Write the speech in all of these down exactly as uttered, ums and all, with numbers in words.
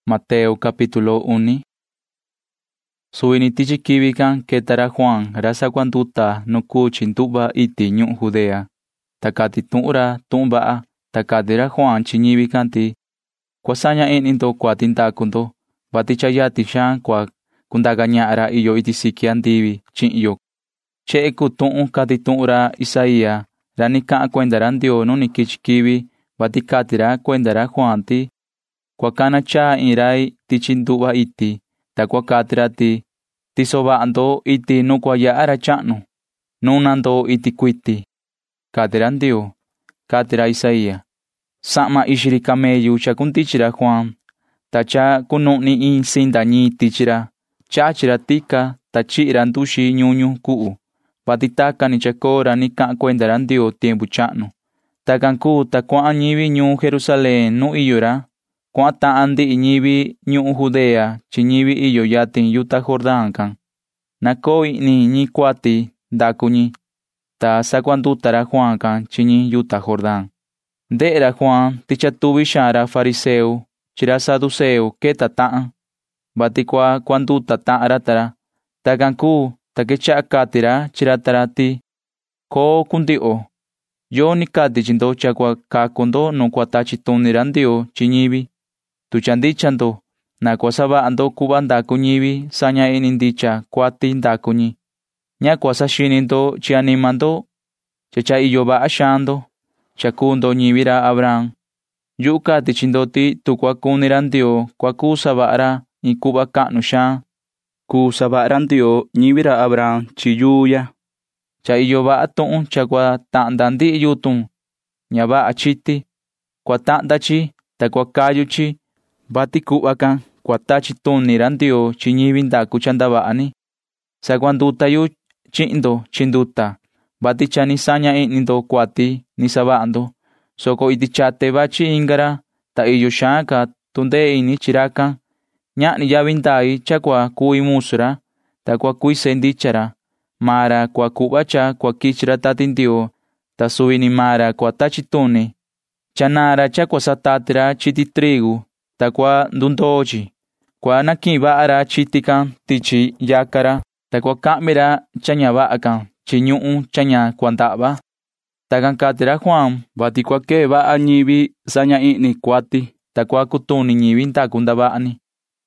Mateo capítulo uno. Suini tichi kivi kan ketara Juan rasa kuanduta nuku chintuba iti ñu'u Judea. Takati tu'ura tu'umba'a takatira Juan chiñivi kanti. Kuasaña i'nindo kuatindakundo vati chayati xaan kua kundagaña'ara iyo iti siki andivi chi'yo. Che'e kutu'un kati tu'ura Isaías ra nika'a kuendara Ndioo nuni kichi kivi vati katira kuendara Juan ti kuakana cha irai tichi ndu'va iti ta kuakatira ti tisova'ando iti nu kuaya'ara cha'nu nunando iti kuiti. Katira Ndioo, katira Isaías. Sa'ma ixiri camellu cha kuntichira Juan ta cha kunu'ni in sindañi tichira chachira tika ta chi'ira nduxi ñuñu ku'u vati takani chakora nika'a kuendara Ndioo tiempu cha'nu. Takan kuu ta kua'an ñivi ñuu Jerusalén nu iyora kua'an ta'an ndi'i ñivi ñu'u Judea chi ñivi iyo yatin yuta Jordán kan. Nakoo i'ni ñi kuati ndaku ñi ta sakuandutara Juan kan chi ñi yuta Jordán. Nde'era Juan tichatuvi xaan ra fariseo chi ra saduceo keta ta'an vati kua kuanduta ta'an tara. Takan kuu ta kecha'a katira chira tara ti koo kundi'o yo nikati chindo cha kua kakundo nu kuatachi tunira Ndioo chi ñivi. Tu cha ndichando na kuasava'ando kuva ndaku ñivi saña ini ndicha kuati ndaku ñi. Ña kuasaxinindo chi animando cha cha iyo va'a xaando cha kundo ñivi ra Abraham. Yu'u kati chindo ti tu kuakunira Ndioo kuaku sava'ara in kuva ka'nu xaan. Ku sava'ara Ndioo ñivi ra Abraham chi yuya. Cha iyo va'a tu'un cha kua ta'nda ndi'i yutun ña va'a chiti. Kua ta'nda chi ta kua kayu chi vati ku'va kan kua tachi tunira Ndioo chi ñivi ndaku cha ndava'ani. Sakuanduta yu chi'ndo chinduta vati cha ni saña i'nindo kuati ni sava'ando. Soko iti chate vachi ingara ta iyo xaan ka tundee ini chirakan. Ña'ni yavi ndai cha kua ku'i musura ta kua kuise ndichara. Mara kua ku'va cha kua kichira tati Ndioo ta suvi ni mara kua tachi tuni. Cha nara cha kua satatira chiti trigu ta kua ndundoo chi. Kua naki'in va'ara chiti kan tichi yakara ta kua ka'mira cha ña va'a kan chi ñu'u cha ña kuanda'va. Takan katira Juan vati kua kee va'a ñivi saña i'ni kuati ta kua kutuni ñivi ndaku ndava'ani.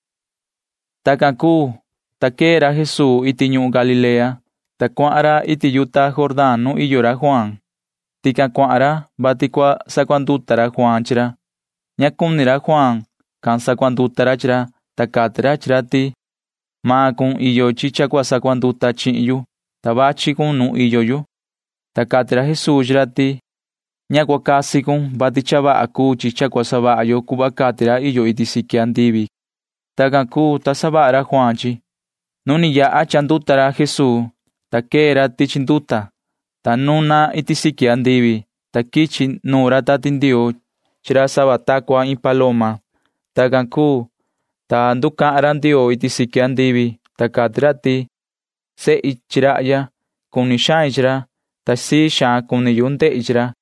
Takan kuu ta keera Jesús iti ñu'u Galilea ta kua'ara iti yuta Jordán nu iyora Juan. Tikan kua'ara vati kua sakuandutara Juan chira. Ña kunira Juan kan sakuandutara chira ta katira chira ti maa kun iyo chi cha kua sakuanduta chi'yu ta vachi kun nu iyo yu. Ta katira Jesús chira ti ña kua kasi kun vati cha va'a kuu chi cha kua sava'a yo kuva katira iyo iti siki andivi. Takan kuu ta sava'ara Juan chi. Nuni ya'a chandutara Jesús ta keera tichi nduta ta nuna iti siki andivi ta kichi nura tati Ndioo chira sava takua in paloma. Takan kuu ta nduka'ara Ndioo iti siki andivi ta katira ti se'i chira'ya kuni xaan chira ta sii xaan kuni yu nde'i chira.